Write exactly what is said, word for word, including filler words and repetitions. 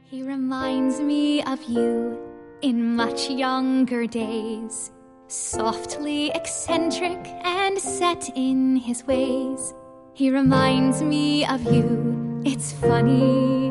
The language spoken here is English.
He reminds me of you in much younger days, softly eccentric and set in his ways. He reminds me of you, it's funny